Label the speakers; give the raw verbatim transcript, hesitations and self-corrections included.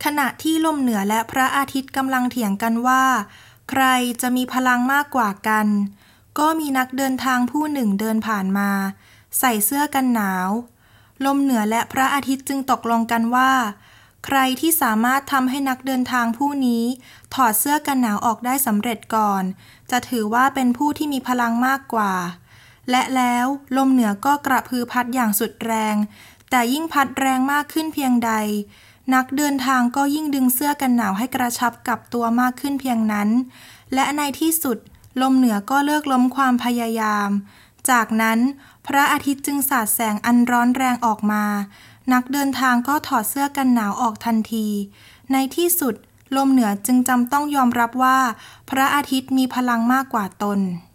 Speaker 1: ขณะที่ลมเหนือและพระอาทิตย์กำลังเถียงกันว่าใครจะมีพลังมากกว่ากันก็มีนักเดินทางผู้หนึ่งเดินผ่านมาใส่เสื้อกันหนาวลมเหนือและพระอาทิตย์จึงตกลงกันว่าใครที่สามารถทำให้นักเดินทางผู้นี้ถอดเสื้อกันหนาวออกได้สำเร็จก่อนจะถือว่าเป็นผู้ที่มีพลังมากกว่าและแล้วลมเหนือก็กระพือพัดอย่างสุดแรงแต่ยิ่งพัดแรงมากขึ้นเพียงใดนักเดินทางก็ยิ่งดึงเสื้อกันหนาวให้กระชับกับตัวมากขึ้นเพียงนั้นและในที่สุดลมเหนือก็เลิกล้มความพยายามจากนั้นพระอาทิตย์จึงสาดแสงอันร้อนแรงออกมานักเดินทางก็ถอดเสื้อกันหนาวออกทันทีในที่สุดลมเหนือจึงจำต้องยอมรับว่าพระอาทิตย์มีพลังมากกว่าตน